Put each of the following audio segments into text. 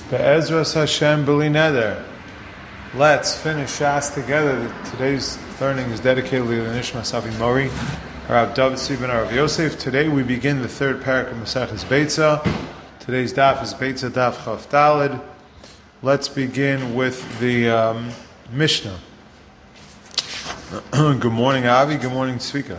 Be'ezras Hashem B'li Neder. Let's finish Shas together. Today's learning is dedicated to Nishmas Avi Mori, Rav David Siben, Rav Yosef. Today we begin the third parak of Maseches Beitza. Today's daf is Beitza Daf Chaf Daled. Let's begin with the Mishnah. Good morning, Avi. Good morning, Tzvika.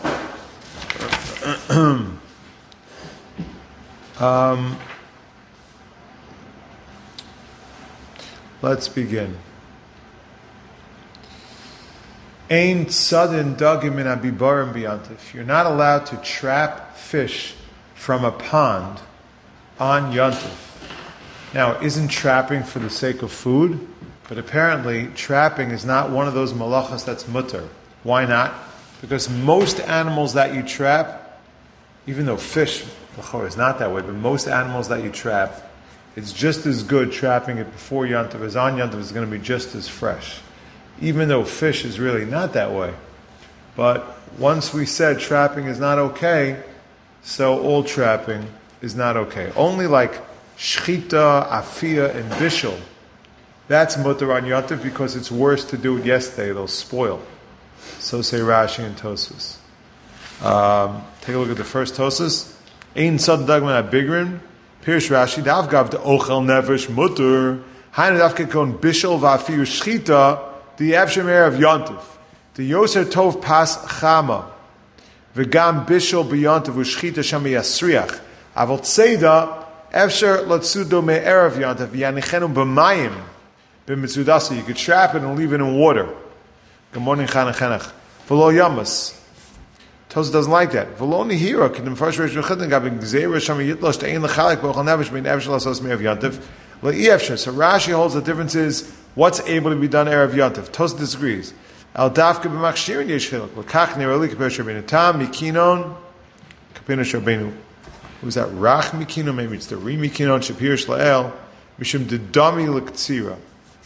Let's begin. Ein tzadin dagim min abibarim biyantif. You're not allowed to trap fish from a pond on yantif. Now, isn't trapping for the sake of food? But apparently, trapping is not one of those malachas that's mutter. Why not? Because most animals that you trap, even though fish is not that way, but most animals that you trap, it's just as good trapping it before Yantav as on Yantav is going to be just as fresh. Even though fish is really not that way. But once we said trapping is not okay, so all trapping is not okay. Only like shchita, afia, and bishul, that's mutter on Yantav because it's worse to do it yesterday, they'll spoil. So say Rashi and Tosfos. Take a look at the first Tosfos. Ein tzad dagman abigrin. Pirish Rashi, Davgav the ochel nefesh mutter. Hainu davke kon bishul va'afiyu shchita. The Avshemer of Yontif. The Yoser Tov Pas Chama. V'gam bishul b'Yontif u'shchita shama yasriach. Avol tzeda, Efsher latsudo me'erav Yontif v'yanichenu b'mayim. B'mitzudasa. You could trap it and leave it in water. Good morning, Chanachenach. V'lo yamas. Toz doesn't like that. V'lo nihira. K'dim first Reish V'chidin gabin gzeira shama yitlosh te'ein l'chalek b'ochel nefesh b'in Efsher lasos me'erav Yontif. Le'i Efsher. So Rashi holds the difference is what's able to be done Erev Yantif. Tos disagrees. Al dafke b'machshirin yesh chiluk. L'kach nirali kapesh rabbeinu tam mikinon kapesh rabbeinu. Who's that? Rach mikinon. Maybe it's the re mikinon shapir shlael mishum dedami l'ktsira.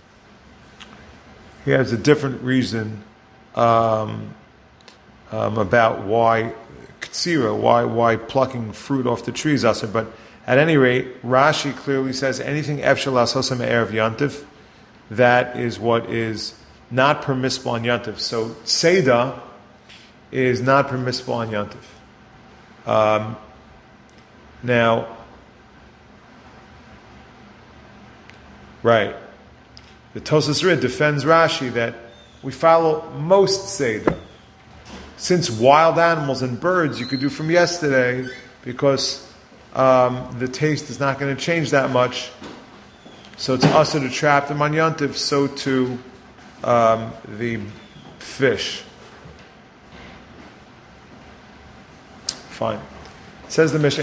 He has a different reason about why ktsira, why plucking fruit off the trees also. But at any rate, Rashi clearly says anything efshel asosam Erev Yantif, that is what is not permissible on Yantif. So Seda is not permissible on Yantif. Now, right, the Tosas Rid defends Rashi that we follow most Seda. Since wild animals and birds you could do from yesterday, because the taste is not going to change that much, so it's also to trap them on Yantiv, so to the fish. Fine. It says the Mishnah,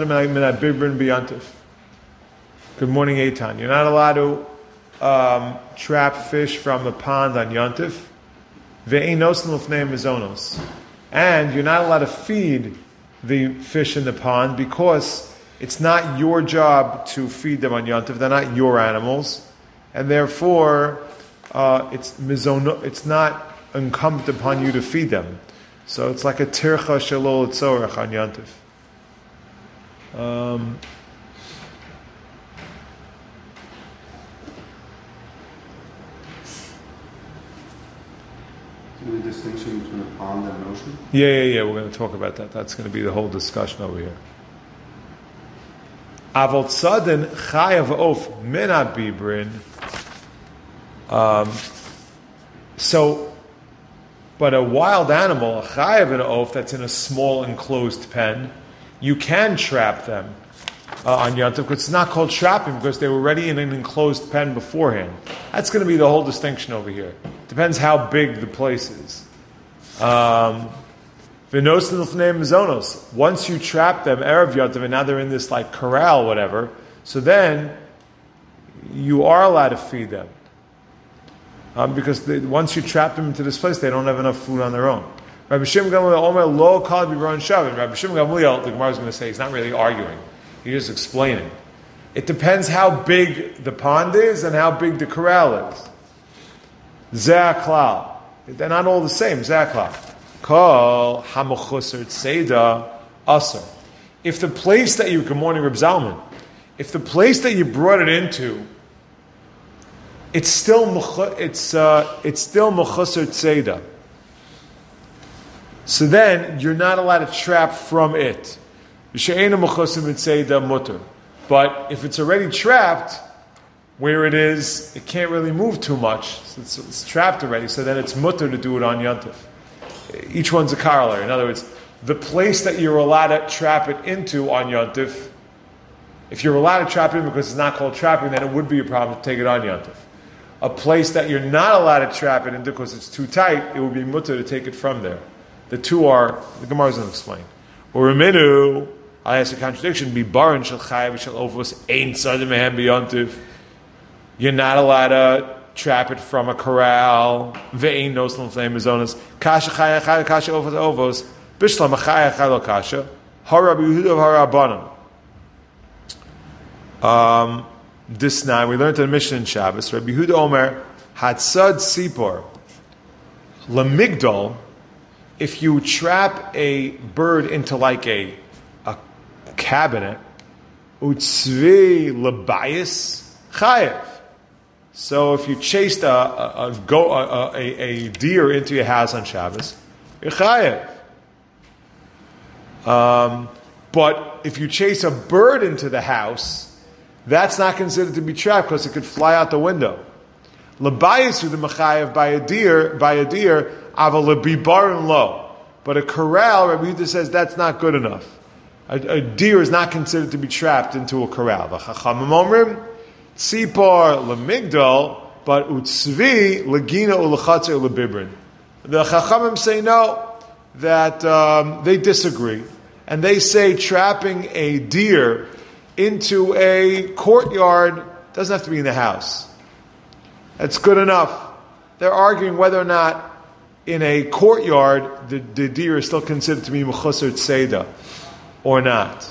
good morning, Eitan. You're not allowed to trap fish from a pond on Yantiv. And you're not allowed to feed the fish in the pond because it's not your job to feed them on Yantiv. They're not your animals, and therefore it's not incumbent upon you to feed them. So it's like a tircha shalol tzorach on Yantiv. The distinction between a pond and an ocean? Yeah. We're going to talk about that. That's going to be the whole discussion over here. Avol tzadin chayav of min abibrin. But a wild animal, a chayav and oaf that's in a small enclosed pen, you can trap them on Yantiv because it's not called trapping because they were already in an enclosed pen beforehand. That's going to be the whole distinction over here. Depends how big the place is. Once you trap them, Erev Yantiv, and now they're in this like corral, whatever, so then you are allowed to feed them. Because once you trap them into this place, they don't have enough food on their own. Rabbi Shimon Gamliel, Omer lo kal b'ron shavin. Rabbi Shimon Gamliel, the Gemara is going to say, he's not really arguing. He's just explaining. It depends how big the pond is and how big the corral is. Ze'aklal. They're not all the same. Ze'aklal. Kol hamuchusar tzeda asar. If the place that you, good morning, Reb Zalman, if the place that you brought it into, it's still mechusar tzeda. So then you're not allowed to trap from it. But if it's already trapped, where it is, it can't really move too much. So it's trapped already. So then it's mutter to do it on Yontif. Each one's a corollary. In other words, the place that you're allowed to trap it into on Yontif, if you're allowed to trap it in because it's not called trapping, then it would be a problem to take it on Yontif. A place that you're not allowed to trap it into because it's too tight, it would be mutter to take it from there. The two are, the Gemara is going to explain. Or Reminu, I ask a contradiction, be baran shel chayav shel ovos ein tzadim mehem b'yontiv. You're not allowed to trap it from a corral. Ve'ein noslan flame mizonas. Kasha chaya chaya kasha ovos bishlam chaya chaya kasha. Hara b'yehuda hara. This night we learned in the Mishnah in Shabbos. Rabbi Yehuda Omer hatzad sipor lamigdal. If you trap a bird into like a cabinet, utzvi labayis chayev. So if you chased a deer into your house on Shabbos, you're chayev. But if you chase a bird into the house, that's not considered to be trapped because it could fly out the window. Labayis with the machayev by a deer, aval lebibarin lo. But a corral, Rabbi Yehuda says that's not good enough. A deer is not considered to be trapped into a corral. The Chachamim omrim tzipor lemigdal, but utzvi legina ulachatzer lebibrin. The Chachamim say no, that they disagree, and they say trapping a deer into a courtyard doesn't have to be in the house. That's good enough. They're arguing whether or not in a courtyard the deer is still considered to be mechusar tzeda or not.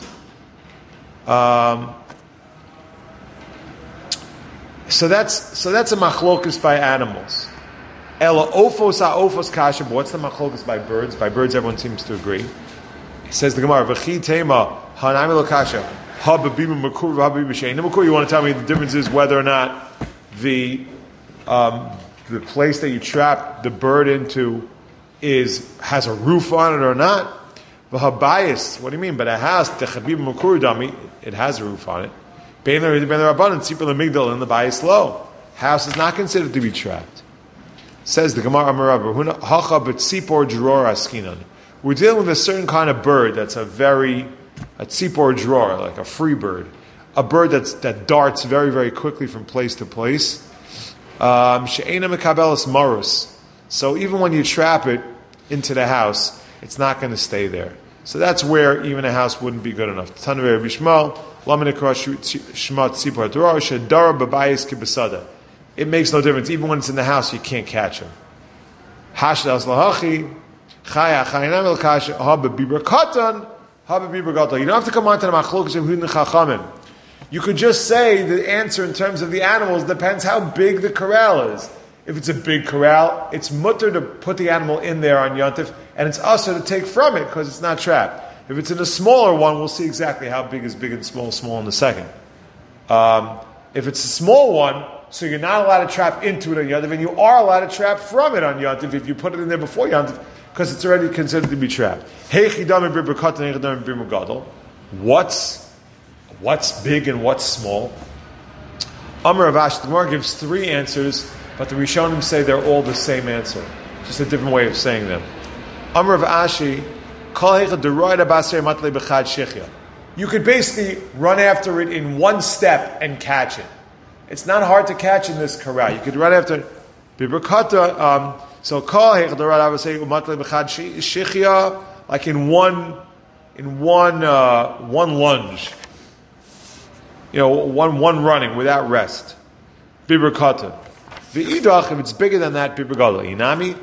So that's a machlokus by animals. Ela ofos ha'ofos kasha. But what's the machlokus by birds? By birds, everyone seems to agree. It says the Gemara, v'chi tema ha'nami lo kasha. You want to tell me the difference is whether or not the place that you trap the bird into has a roof on it or not? V'habayis, what do you mean? But a house, it has a roof on it. In the bayis low. House is not considered to be trapped. Says the Gemara Amarabba, we're dealing with a certain kind of bird that's a tzipor drawer, like a free bird, a bird that darts very, very quickly from place to place. She'ena mekabelas marus. So even when you trap it into the house, it's not going to stay there. So that's where even a house wouldn't be good enough. Tanur Rabbi Shmuel, laminakra shmat tzipor drawer shedara babayis kibasada. It makes no difference. Even when it's in the house, you can't catch him. Hashdas lahachi chaya chayinam el kasha haba bibra katan. You don't have to come on to the machlokas of Yehuda and Chachamim. You could just say the answer in terms of the animals depends how big the corral is. If it's a big corral, it's mutter to put the animal in there on Yontif, and it's usher to take from it because it's not trapped. If it's in a smaller one, we'll see exactly how big is big and small in a second. If it's a small one, so you're not allowed to trap into it on Yontif, and you are allowed to trap from it on Yontif if you put it in there before Yontif, because it's already considered to be trapped. What's big and what's small? Amar Rav Ashi, the Gemara gives three answers, but the Rishonim say they're all the same answer, just a different way of saying them. Amar Rav Ashi, you could basically run after it in one step and catch it. It's not hard to catch in this corral. You could run after it. So call I would say like in one lunge. One running without rest. Bibur kata. V'idach, if it's bigger than that, bibur gadol. Inami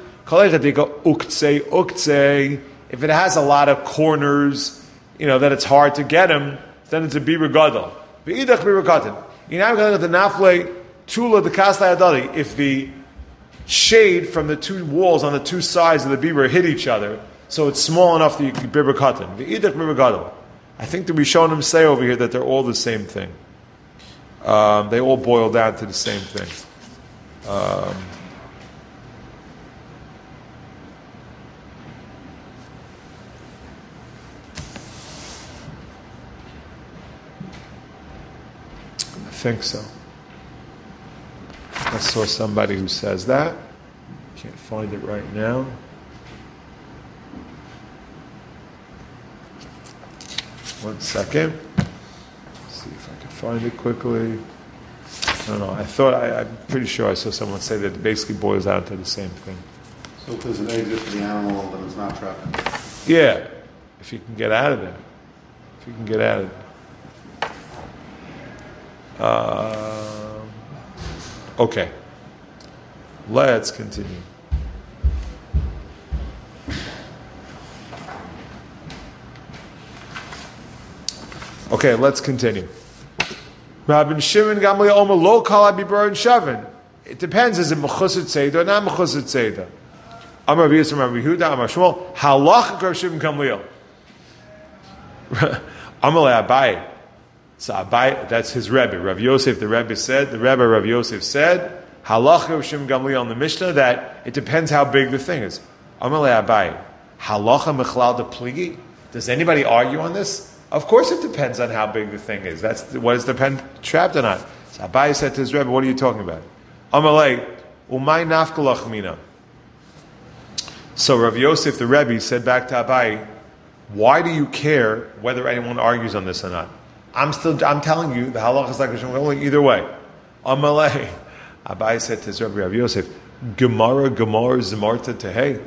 uktzei. If it has a lot of corners, that it's hard to get them, then it's a bibur gadol. V'idach bibur kata. Inami the nafle tula the kasla adali. If the shade from the two walls on the two sides of the bibur hit each other, so it's small enough that you can bibur katan. V'idach bibur gadol. I think the Rishonim say over here that they're all the same thing. They all boil down to the same thing. I think so. I saw somebody who says that. Can't find it right now. One second. Let's see if I can find it quickly. I don't know. I'm pretty sure I saw someone say that it basically boils down to the same thing. So if there's an exit for the animal, then it's not trapping. Yeah, if you can get out of there. If you can get out of there. Okay. Let's continue. Okay, let's continue. Rabbi Shimon Gamliel Omer Lo Kal Abibar and Shavin. It depends. Is it Mechusar Tzeidah or not Mechusar Tzeidah? Amar Rabbi Yisrael, Rabbi Yehuda, Amar Shmuel. Halach Rabbi Shimon Gamliel. Amalei Abai. So Abai, that's his Rebbe. Rav Yosef, the Rebbe Rav Yosef said, Halach Rabbi Shimon Gamliel in the Mishnah that it depends how big the thing is. Amalei Abai. Halacha Mechlal de Pligi. Does anybody argue on this? Of course it depends on how big the thing is. That's what is the pen trapped or not. So Abai said to his Rebbe, what are you talking about? Amalei, umay nafkalach mina. So Rav Yosef, the Rebbe, said back to Abai, why do you care whether anyone argues on this or not? I'm telling you, the halach is like a shemgali either way. Amalei. Abai said to his Rebbe, Rav Yosef, Gemara Zemarta Tehei.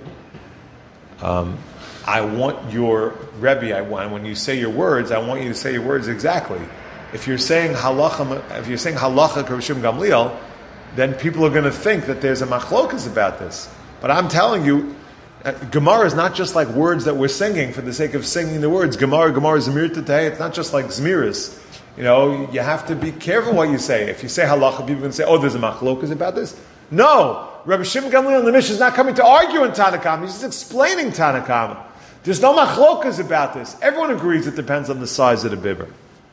I want your Rebbe, when you say your words, I want you to say your words exactly. If you're saying halacha Rav Shimon Gamliel, then people are going to think that there's a machlokas about this. But I'm telling you, Gemara is not just like words that we're singing for the sake of singing the words. Gemara Zemir Tetei. It's not just like Zmiris. You have to be careful what you say. If you say halacha, people can say, oh, there's a machlokas about this. No! Rabbi Shimon Gamliel in the Mishnah is not coming to argue in Tanakam. He's just explaining Tanakam. There's no machlokas about this. Everyone agrees it depends on the size of the bibber.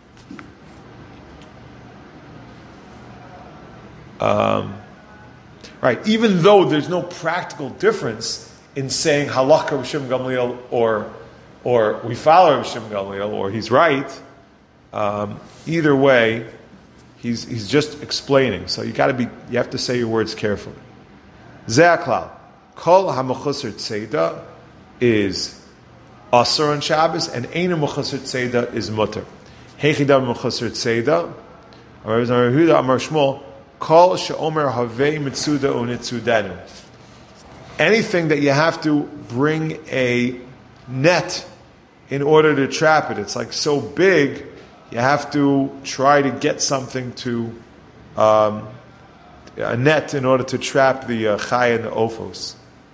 Right. Even though there's no practical difference in saying halach Rabbi Shimon Gamliel or we follow Rabbi Shimon Gamliel or he's right. Either way, he's just explaining. So you have to say your words carefully. Ze'aklal kol hamachusar tzeidah is Asur on Shabbos, and Einu Mechusar Tzeidah is Mutter. Heichidam Mechusar Tzeidah, Amar Yehuda, Amar Shmuel, Kol She'omer Havei Mitzuda Unitzudenu. Anything that you have to bring a net in order to trap it, it's like so big, you have to try to get something to a net in order to trap the Chai and the Ophos.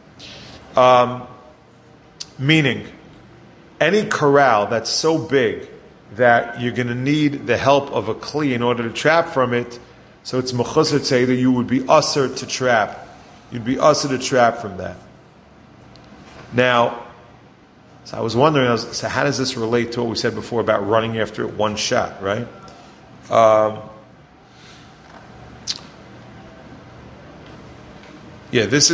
Meaning, any corral that's so big that you're going to need the help of a kli in order to trap from it, so it's mechusar tzeidah, you would be usher to trap. You'd be usher to trap from that. Now, so I was wondering, so how does this relate to what we said before about running after it one shot, right? This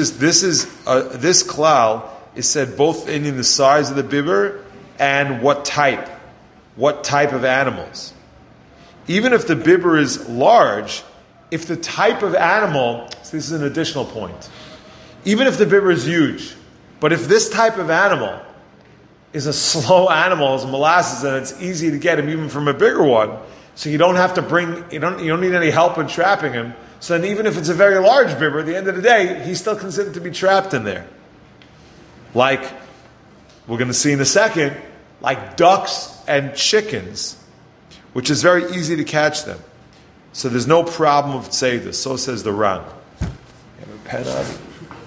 klal is said both in the size of the bibber and what type of animals. Even if the bibber is large, if the type of animal, so this is an additional point, even if the bibber is huge, but if this type of animal is a slow animal, as molasses, and it's easy to get him even from a bigger one, so you don't have to you don't need any help in trapping him, so then even if it's a very large bibber, at the end of the day, he's still considered to be trapped in there. Like, we're going to see in a second, like ducks and chickens, which is very easy to catch them. So there's no problem of tzeidah. So says the Ran. You have a pen on it?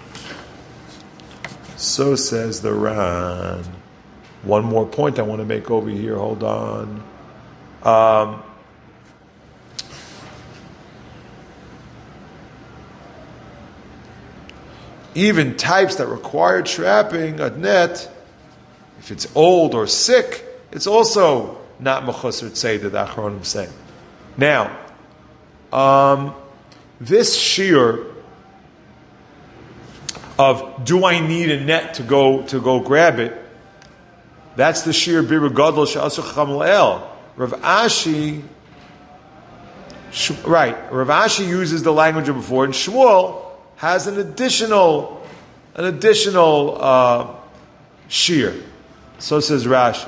So says the Ran. One more point I want to make over here. Hold on. Even types that require trapping, a net, if it's old or sick, it's also not mechusar tzeidah, the Achronim say. Now, This shear of do I need a net to go grab it? That's the shear bir gadol she'asu chacham l'el. Rav Ashi, right? Rav Ashi uses the language of before, and Shmuel has an additional shear. So says Rashi.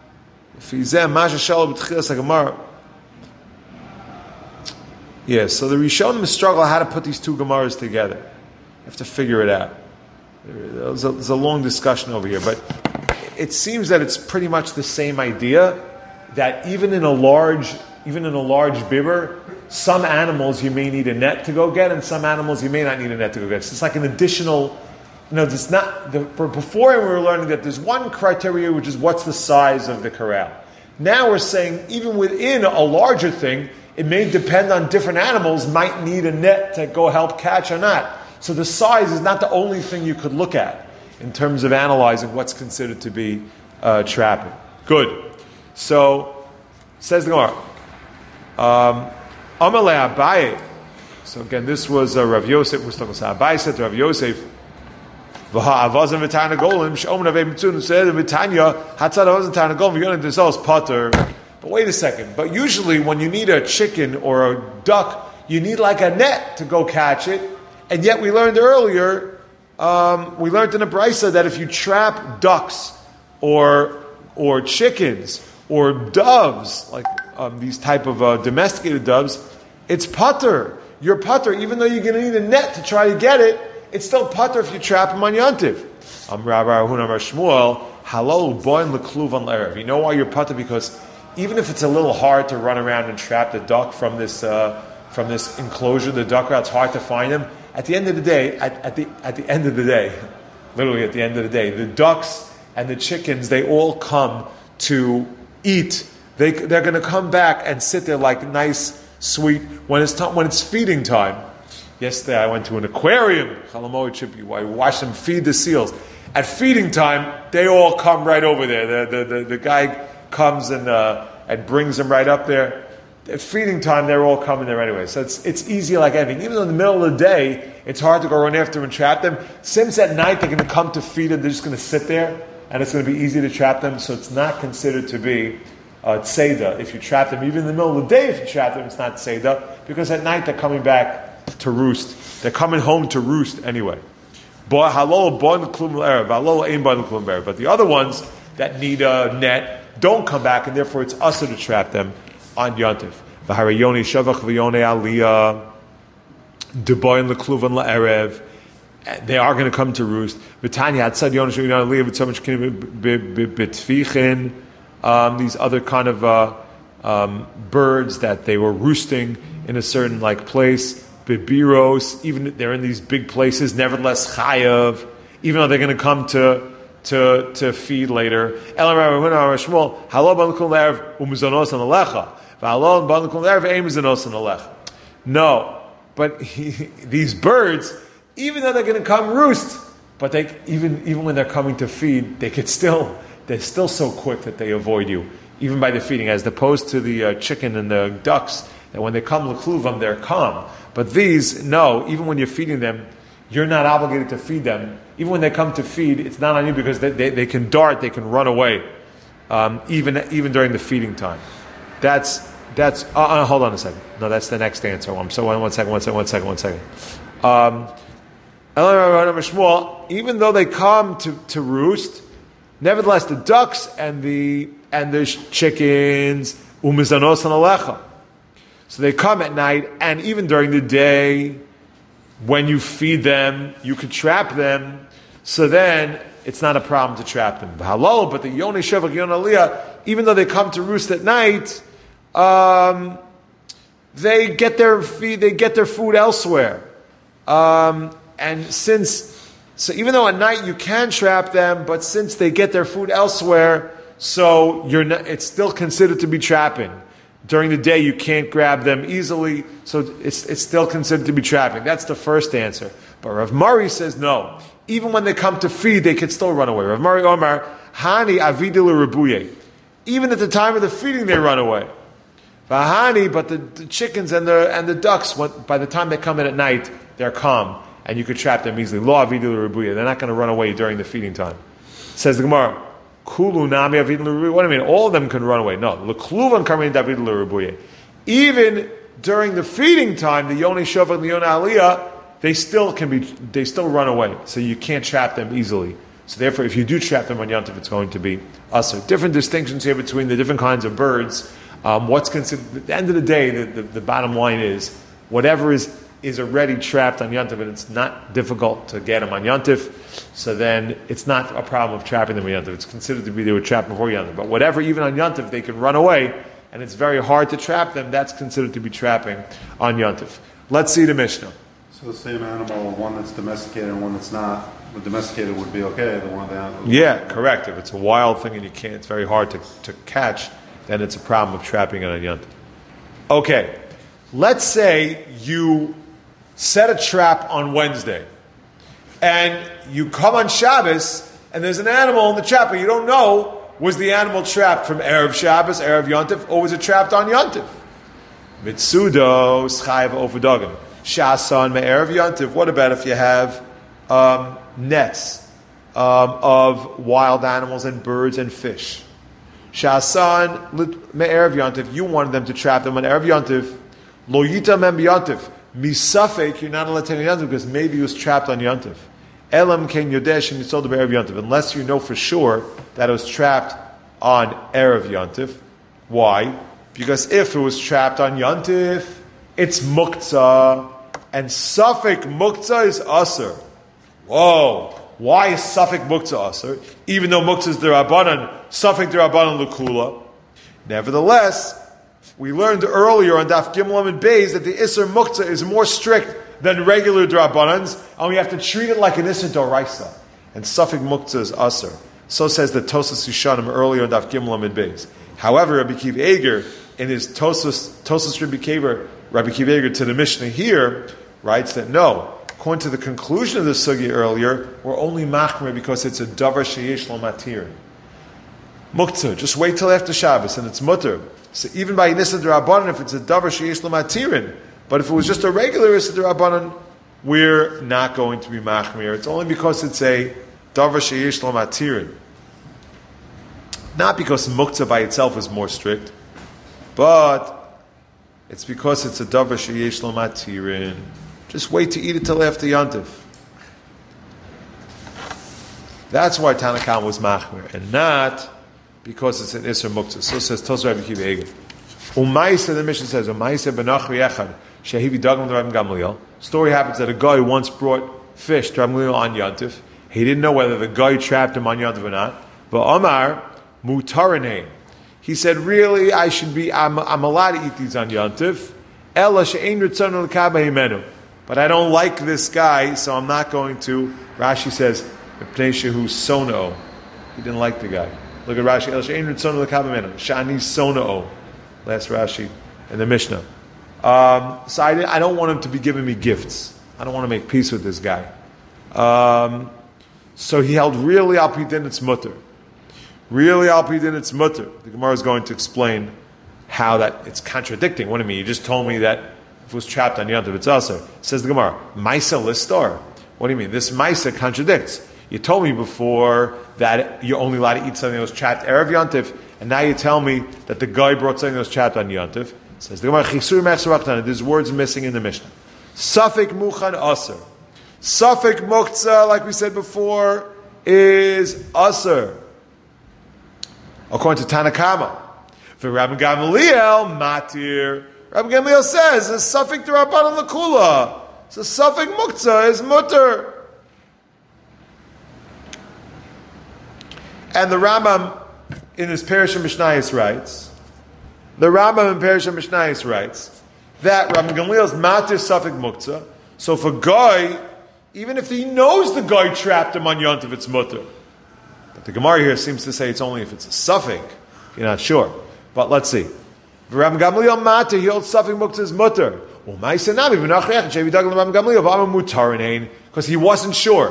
Yes, so the Rishonim struggle how to put these two Gemaras together. You have to figure it out. There's a long discussion over here, but it seems that it's pretty much the same idea, that even in a large bibber, some animals you may need a net to go get, and some animals you may not need a net to go get. So it's like an additional, it's not, before we were learning that there's one criteria, which is what's the size of the corral. Now we're saying even within a larger thing, it may depend on different animals, might need a net to go help catch or not. So the size is not the only thing you could look at in terms of analyzing what's considered to be trapping. Good. So, says the Gemara, Amalei Abaye. So again, this was Rav Yosef. Abaye said to Rav Yosef, "V'ha'avazim v'tana golim she'omen avei mitzun said v'tanya hatzad avazim v'tana golim v'yonim t'zos potter." But wait a second. But usually, when you need a chicken or a duck, you need like a net to go catch it. And yet, we learned earlier, we learned in a brisa that if you trap ducks or chickens or doves, like these type of domesticated doves, it's putter. You're putter, even though you're going to need a net to try to get it. It's still putter if you trap them on Yontif. Rabbi Ahuna Amar Shmuel, halol boin lekluv on l'erev. You know why you're putter? Because even if it's a little hard to run around and trap the duck from this enclosure, the duck route, it's hard to find them. At the end of the day, literally at the end of the day, the ducks and the chickens, they all come to eat. They're going to come back and sit there like nice, sweet, when it's feeding time. Yesterday I went to an aquarium, I watched them feed the seals. At feeding time, they all come right over there. The guy comes and brings them right up there. At feeding time, they're all coming there anyway. So it's easy like anything. Even though in the middle of the day, it's hard to go run after them and trap them. Since at night they're going to come to feed them, they're just going to sit there, and it's going to be easy to trap them. So it's not considered to be tzeda if you trap them. Even in the middle of the day, if you trap them, it's not tzeda, because at night they're coming back to roost. They're coming home to roost anyway. But the other ones that need a net don't come back, and therefore it's usher to trap them on Yontif. V'harayoni shavach v'yonei aliyah deboin lekluvan la'erev. They are going to come to roost. V'tanya atzad yonei shavach aliyah v'tzomach kinim b'tfichin. These other kind of birds that they were roosting in a certain place. Bibiros, even they're in these big places. Nevertheless, chayav, even though they're going to come to feed later. No, but these birds, even though they're going to come roost, but they even when they're coming to feed, they're still so quick that they avoid you, even by the feeding, as opposed to the chicken and the ducks, that when they come l'kluvam, they're calm. But these, no, even when you're feeding them, you're not obligated to feed them. Even when they come to feed, it's not on you, because they can dart, they can run away, even during the feeding time. That's hold on a second. No, that's the next answer. One second. Even though they come to roost, nevertheless the ducks and the chickens umizanos alecha. So they come at night, and even during the day, when you feed them, you can trap them. So then it's not a problem to trap them. But the yonei shavach yonei aliyah, even though they come to roost at night, they get their food elsewhere. So even though at night you can trap them, but since they get their food elsewhere, so it's still considered to be trapping. During the day you can't grab them easily, so it's still considered to be trapping. That's the first answer. But Rav Mari says no. Even when they come to feed, they can still run away. Rav Mari Omar, Hani avidil Rabuye. Even at the time of the feeding, they run away. Vahani, but the chickens and the ducks, by the time they come in at night, they're calm, and you could trap them easily. Lo avidu l'rubuya. They're not going to run away during the feeding time. Says the Gemara, Kulu nami avidu l'rubuya. What do you mean? All of them can run away. No. L'kluvan karmin davidu l'rubuya. Even during the feeding time, the yoni shofar and the yoni aliyah, they still run away. So you can't trap them easily. So therefore, if you do trap them on Yontif, it's going to be usher. Different distinctions here between the different kinds of birds. What's considered, at the end of the day, the bottom line is, whatever is already trapped on Yontif, and it's not difficult to get them on Yontif, so then it's not a problem of trapping them on Yontif. It's considered to be they were trapped before Yontif. But whatever, even on Yontif, they can run away, and it's very hard to trap them, that's considered to be trapping on Yontif. Let's see the Mishnah. So the same animal, one that's domesticated and one that's not, the domesticated would be okay, the one that... Yeah, correct. If it's a wild thing and you can't, it's very hard to catch, then it's a problem of trapping it on Yontif. Okay, let's say you set a trap on Wednesday, and you come on Shabbos, and there's an animal in the trap, but you don't know, was the animal trapped from Erev Shabbos, Erev Yontif, or was it trapped on Yontif? Mitsudo, Schayev Ofudogim. Shasan Me'erev Yontif. What about if you have nets of wild animals and birds and fish? Shasan Me'erev Yontif. You wanted them to trap them on Erev Yontif. Lo Yita Mem Yontif. Misafek, you're not allowed to take Yontif because maybe he was trapped on Yontif. Elam Ken Yodesh and Yisod Erev Yontif. Unless you know for sure that it was trapped on Erev Yontif. Why? Because if it was trapped on Yontif, it's muktzah, and Safek muktzah is aser. Whoa! Why is Safek muktzah aser? Even though muktzah is derabanan, Safek derabanan l'kula. Nevertheless, we learned earlier on Daf Gimel and Beis that the Isser muktzah is more strict than regular derabanans, and we have to treat it like an Isser doraisa. And Safek muktzah is aser. So says the Tosas Yishanim earlier on Daf Gimel and Beis. However, Rabbi Kiv Eger, in his Tosas Rabbi Kiv Eger to the Mishnah here, writes that no, according to the conclusion of the sugi earlier, we're only machmer because it's a davar sheyesh lo matir. Muktzah, just wait till after Shabbos and it's mutter. So even by Nisa D'Rabbanan, if it's a davar sheyesh lo matirin, but if it was just a regular Nisa D'Rabbanan, we're not going to be machmer. It's only because it's a davar sheyesh lo matirin. Not because muktzah by itself is more strict, but it's because it's a davar sheyesh lo matirin. Just wait to eat it till after Yontif. That's why Tanakam was machmer, and not because it's an Isser Muktzah. So says Tos Rabbi Kiv Eger. Umaisa, the Mishnah says, Umaisa benachri echad shehivi dagam to Rabbi Gamliel. Story happens that a guy once brought fish to Rabbi Gamliel on Yontif. He didn't know whether the guy trapped him on Yontif or not. But Omar mutarinei. He said, really, I'm allowed to eat these on Yontif. Ela she'ein ritzonu l'kabeh himenu. But I don't like this guy, so I'm not going to. Rashi says, Pnei shehu sono. He didn't like the guy. Look at Rashi. El she'ein ritzonu l'kabeh himenu. Shani sono. Last Rashi in the Mishnah. So I don't want him to be giving me gifts. I don't want to make peace with this guy. So he held really al pidin it's mutter. Really al pidin it's mutter. The Gemara is going to explain how that it's contradicting. What do you mean? You just told me that if it was trapped on Yontif, it's aser. Says the Gemara, Maisa listar. What do you mean? This Maisa contradicts. You told me before that you're only allowed to eat something that was trapped Erev Yontif, and now you tell me that the guy brought something that was trapped on Yontif. Says the Gemara, Chisur Mechsarachtan. There's words missing in the Mishnah. Safek muchan aser. Safek muktzah, like we said before, is aser. According to Tanakama. For Rabbi Gamliel, matir. Rabbi Gamliel says, it's Safek D'Rabbanan l'kula. So Safek muktzah is mutter. And the Rambam in his Perishah Mishnayos writes, that Rabbi Gamliel's matir Safek muktzah. So if a guy, even if he knows the guy trapped him on Yontif, it's mutter. But the Gemara here seems to say it's only if it's a Safek. You're not sure. But let's see. Rabbi Gamliel matir, he holds Safek muktzah is mutter. Because he wasn't sure.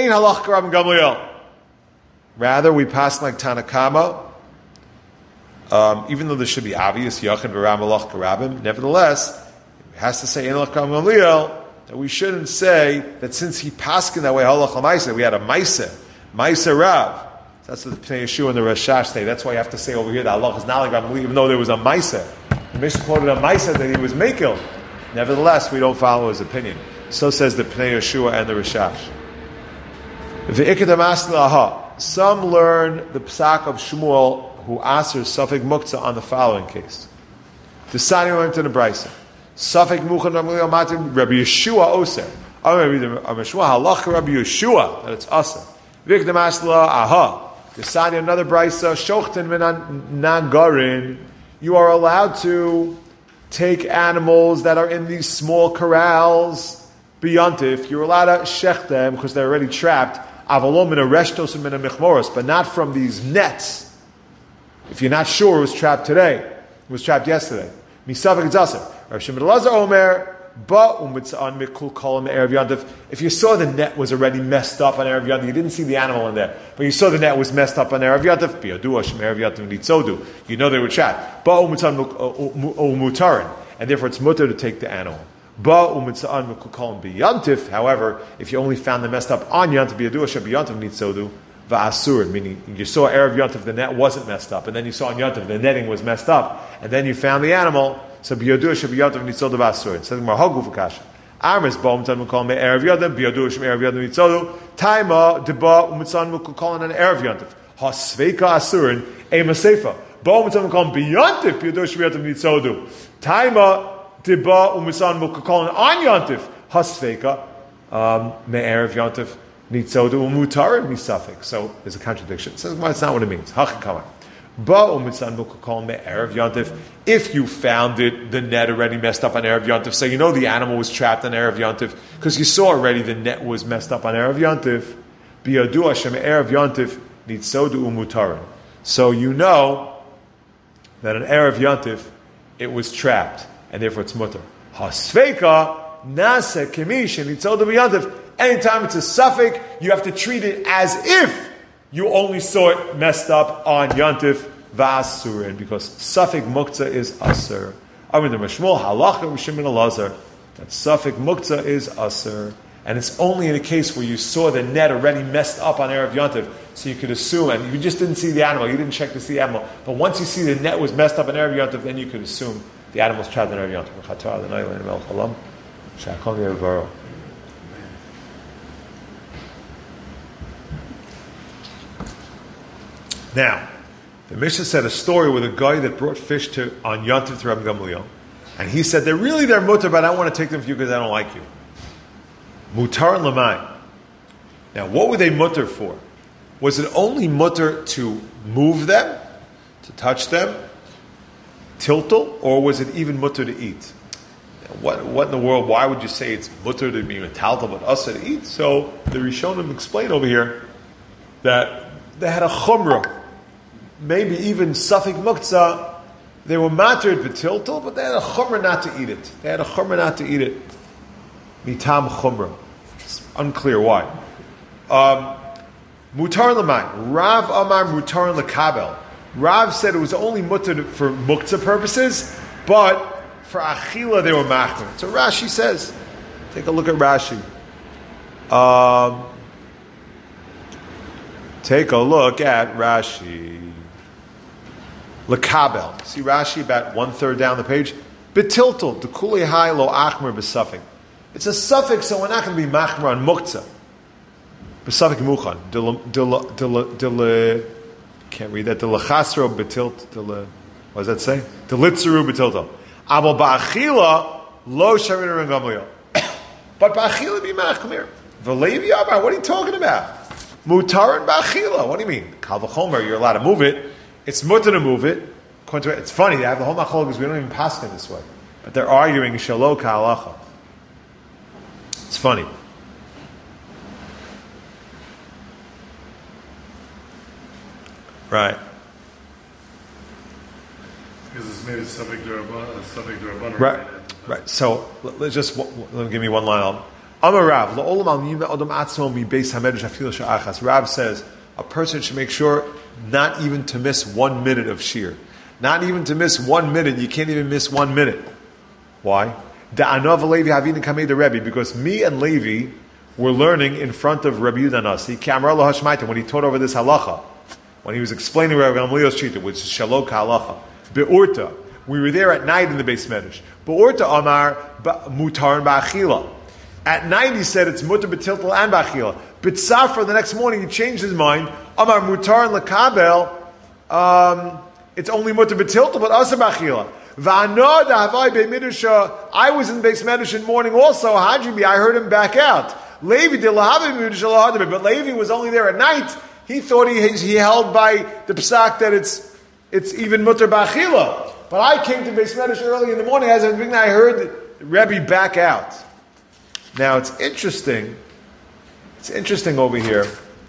Rather, we pass like Tanakama. even though this should be obvious, Yachid v'Ram Alach Karabim, nevertheless, it has to say Ein Lach Gamliel, that we shouldn't say that since he paskin that way, Halach HaMaisa, we had a Maisa Rav. That's what the Pnei Yeshua and the Rashash say. That's why you have to say over here that Allah is not like Gamliel, even though there was a Maisa. The Mishnah quoted a Maisa that he was Mekil. Nevertheless, we don't follow his opinion. So says the Pnei Yeshua and the Rashash. Some learn the Psak of Shmuel who answers Safek Muktzah on the following case. The Sani went to the Brisa. Safek Muchan Rabbi Yeshua Oser. Rabbi Yeshua Halacha Rabbi Yeshua that it's Oser. Vikdam Asla Aha. The Sani another Brisa Shochten Nagarin. You are allowed to take animals that are in these small corrals. Biyontif, you're allowed to shech them because they're already trapped. Avalom in a reshtos and in a michmoros, but not from these nets. If you're not sure it was trapped today, it was trapped yesterday. Misavik Zaser. Rav Shimon Elazar Omer, ba umitzan mikul kolam erev yontif. If you saw the net was already messed up on erev yontif, you didn't see the animal in there, but you saw the net was messed up on erev yontif. Biyadu Hashem erev yontif nitzodu. You know they were trapped. Ba umitzan mutarin, and therefore it's mutter to take the animal. However, if you only found them messed up on Yantav, meaning you saw Erev Yantav, the net wasn't messed up, and then you saw on Yantav, the netting was messed up, and then you found the animal, so Biyadu Sheb Yantav Nitzodu Vasur. It says Marhogu Fakasha. Armis Bom Tan Mukol Me Erev Yantav, Biyadu Shem Erev Yantav Nitzodu, Taima Deba Umitzan Mukol an Erev Yantav, Hasveika Asurin, Ema Sefa, Bom Tan Mukol Biyantiv, Biyadu Shem Yantav Nitzodu, Taima Diba umisan mukakolin on Yontif hasfeka me'erev Yontif nitzodu umutarim misafik. So there's a contradiction. It says well, it's not what it means. Hachikama ba umisan mukakolin me'erev Yontif. If you found it, the net already messed up on erev Yontif, so you know the animal was trapped on erev Yontif because you saw already the net was messed up on erev Yontif. Biyadu Hashem erev Yontif nitzodu umutarim. So you know that on erev Yontif it was trapped. And therefore it's mutter. Hasveika nasa kemish and itzodu b'yantiv. Anytime it's a suffix, you have to treat it as if you only saw it messed up on yantiv v'asurin, because suffix muktzah is asur. Amid Mishmul halacha Shimon Elazar that suffix muktzah is asur, and it's only in a case where you saw the net already messed up on erev yantiv, so you could assume, and you just didn't see the animal, you didn't check to see the animal, but once you see the net was messed up on erev yantiv, then you could assume the animal's trapped in Erev Yontif. Now, the Mishnah said a story with a guy that brought fish on Yontif to Rabbi Gamliel, and he said they're mutar, but I don't want to take them for you because I don't like you. Mutar and lamai. Now, what were they mutar for? Was it only mutar to move them, to touch them? Tiltal, or was it even mutter to eat? What in the world? Why would you say it's mutter to be metaltal but usher to eat? So the Rishonim explain over here that they had a chumrah, maybe even safek muktzah. They were mattered tiltal, but they had a chumrah not to eat it. Mitam chumrah. It's unclear why. Mutar l'may. Rav Amar mutar l'kabel. Rav said it was only mutter for muktzah purposes, but for achila they were machmer. So Rashi says, take a look at Rashi. Take a look at Rashi. L'kabel. See Rashi about 1/3 down the page. Betiltel, dekuli hai lo achmer b'safik. It's a suffix, so we're not going to be machmer on muktzah. B'safik muchan. Can't read that. The lechasro betilt. What does that say? The litzeru betilto. Abel ba'achila lo sharin Gamliel. But ba'achila be machmir. V'levi Amar. What are you talking about? Mutar and ba'achila. What do you mean? Kal v'chomer. You're allowed to move it. It's mutar to move it. It's funny. They have the whole machol because we don't even pass it this way. But they're arguing shalo ka'alacha. It's funny. Right. Because it's made a subject to Rabbanan. Right. So let me give me one line. Amar Rav. Rav says a person should make sure not even to miss 1 minute of shir. Not even to miss 1 minute. You can't even miss 1 minute. Why? Because me and Levi were learning in front of Rabbi Yehuda Nasi, when he taught over this halacha, when he was explaining Rabbi Gamliel's shita, which is shalok halacha. Be'urta, we were there at night in the Beis Medrash. Be'urta amar mutar and ba'achila. At night he said it's mutar b'tiltal and ba'achila. B'tzafra, the next morning he changed his mind. Amar mutar and lekabel. It's only mutar b'tiltal, but asa ba'achila. I was in Beis Medrash in morning also. Hajibi, I heard him back out. Levi but Levi was only there at night. He thought he held by the psak that it's even mutar b'achila. But I came to Beis Medrash early in the morning. As I heard Rebbe back out. Now it's interesting. It's interesting over here.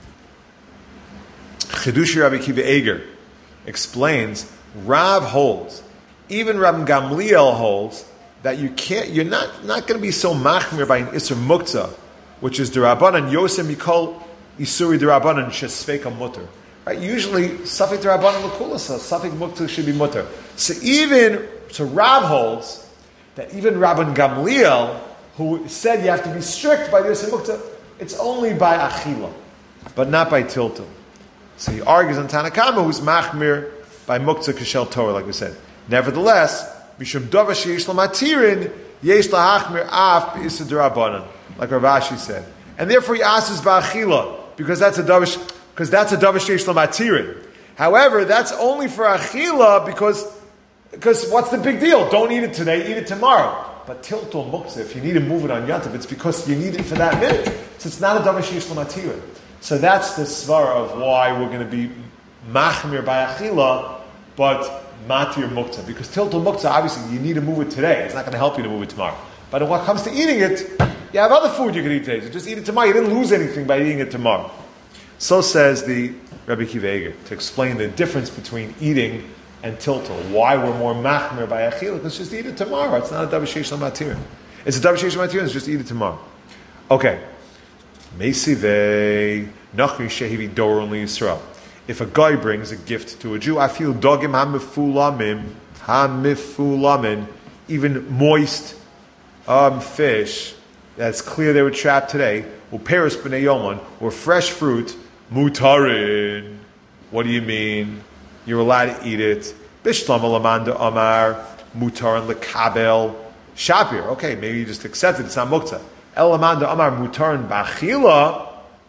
Chidushi Rabbi Akiva Eiger explains. Rav holds. Even Rabbi Gamliel holds that you're not going to be so machmir by an Isser Muktzah, which is D'Rabbanan, Yosem Mikol Isuri D'Rabbanan Shesfeka Mutter. Right? Usually, Safek D'Rabbanan L'kulasa, Safek Muktzah should be Mutter. So Rav holds that even Rabbi Gamliel, who said you have to be strict by the Isser Muktzah, it's only by Achila, but not by Tiltul. So he argues on Tanakama, who's machmir by Muktzah Kishel Torah, like we said. Nevertheless, Mishum Dava Sheish Lamatirin, Yesh Lahachmir Af B'Issa D'Rabbanan, like Rav Ashi said. And therefore he asks Ba'achila, because that's a Dava Sheish Lamatirin. However, that's only for Achila because what's the big deal? Don't eat it today, eat it tomorrow. But Tiltul Muktzah, if you need to move it on Yantav, it's because you need it for that minute. So it's not a Dava Sheish Lamatirin. So that's the svara of why we're going to be Machmir by Achila, but Matir Muktzah, because Tiltul Muktzah, obviously, you need to move it today. It's not going to help you to move it tomorrow. But when it comes to eating it, you have other food you can eat today. So just eat it tomorrow. You didn't lose anything by eating it tomorrow. So says the Rabbi Akiva Eiger, to explain the difference between eating and Tiltul. Why we're more machmir by achila? Because just eat it tomorrow. It's not a davar sheish l'matir. It's a davar sheish l'matir. It's just eat it tomorrow. Okay. Meisivei nachri shehivi doron liYisrael. If a guy brings a gift to a Jew, I feel dogim hamifulamin, even moist fish, that's clear they were trapped today, or peris b'nei yomon, or fresh fruit, mutarin. What do you mean? You're allowed to eat it. Bishlam alamanda amar, mutarin lekabel, shapir. Okay, maybe you just accept it, it's not muktzah. Elamanda amar mutarin b'achila,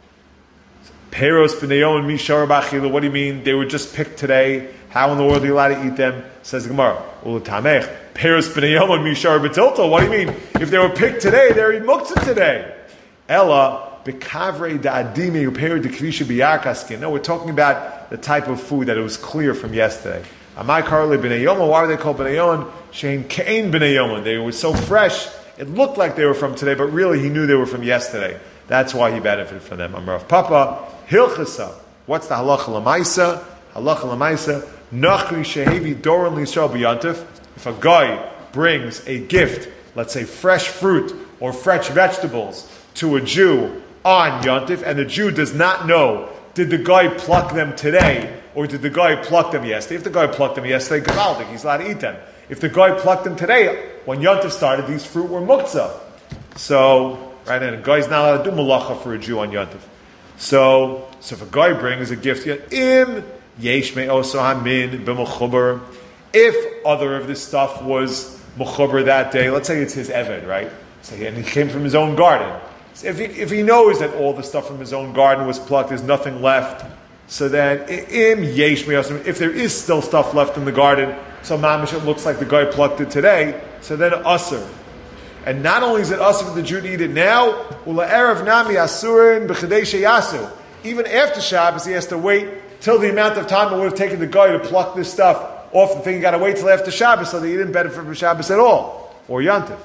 Peros b'neyon mishar b'achila. What do you mean? They were just picked today. How in the world are you allowed to eat them? Says the Gemara. Ulatamech. Peros b'neyon mishar b'tilto. What do you mean? If they were picked today, they're muktzah today. Ella b'kavrei da'adimi uperu dekvisha b'yarkaskin. No, we're talking about the type of food that it was clear from yesterday. Amai karle b'neyon. Why were they called b'neyon? Shein kein b'neyon. They were so fresh. It looked like they were from today, but really he knew they were from yesterday. That's why he benefited from them. Amrav Papa. Hilchasa. What's the halacha l'maisa? Halacha l'maisa. Nachri shehevi doron liYisrael b'yantif. If a guy brings a gift, let's say fresh fruit or fresh vegetables, to a Jew on Yantif, and the Jew does not know, did the guy pluck them today, or did the guy pluck them yesterday? If the guy plucked them yesterday, Gavaldik, he's allowed to eat them. If the guy plucked them today, when Yantif started, these fruit were muktzah. So, right, and a guy's not allowed to do malacha for a Jew on Yantif. So if a guy brings a gift, im yesh me oso hamin b'mechuber. If other of this stuff was mechuber that day, let's say it's his eved, right? So, and he came from his own garden. So if he knows that all the stuff from his own garden was plucked, there's nothing left. So then im yesh me oso. If there is still stuff left in the garden, so mamish it looks like the guy plucked it today. So then usher. And not only is it usher for the Jew to eat it now, ula'erev nami asurin b'chadei sheyasu. Even after Shabbos, he has to wait till the amount of time it would have taken the guy to pluck this stuff off the thing. You got to wait till after Shabbos, so that he didn't benefit from Shabbos at all, or Yantiv.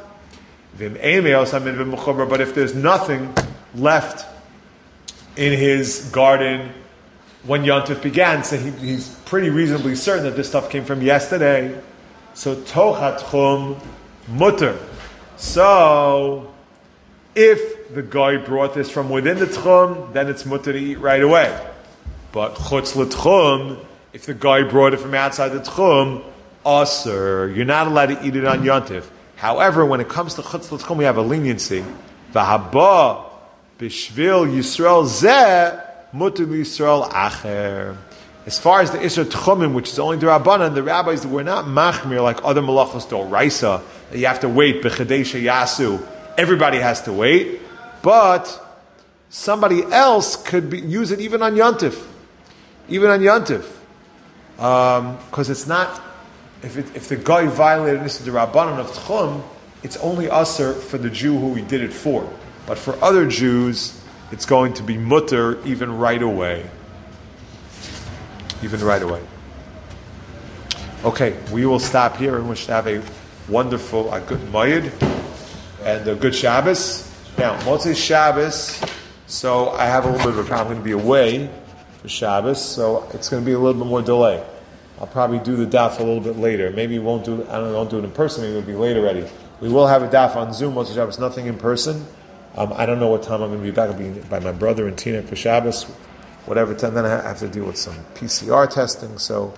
But if there's nothing left in his garden when Yantiv began, so he's pretty reasonably certain that this stuff came from yesterday. So tochatchum mutter. So, if the guy brought this from within the tchum, then it's mutter to eat right away. But chutz l'tchum, If the guy brought it from outside the tchum, aser, you're not allowed to eat it on Yontif. However, when it comes to chutz l'tchum, we have a leniency. V'haba b'shvil Yisrael zeh muter Yisrael acher. As far as the Isra Tchumim, which is only the Rabbanan, the rabbis were not machmir like other malachos d'oraisa, that you have to wait, b'chadesha yasu. Everybody has to wait, but somebody else could use it even on Yontif. Even on Yontif. Because it's not, if the guy violated this the Rabbanan of Tchum, it's only usher for the Jew who he did it for. But for other Jews, it's going to be mutter even right away. Even right away. Okay, we will stop here and we should have a wonderful, a good Mayid and a good Shabbos. Now, Motzei Shabbos, so I have a little bit of a problem. I'm going to be away for Shabbos, so it's going to be a little bit more delay. I'll probably do the daf a little bit later. Maybe we won't do it in person, maybe it'll be late already. We will have a daf on Zoom, Motzei Shabbos, nothing in person. I don't know what time I'm going to be back. I'll be by my brother and Tina for Shabbos. Whatever time, then I have to deal with some PCR testing, so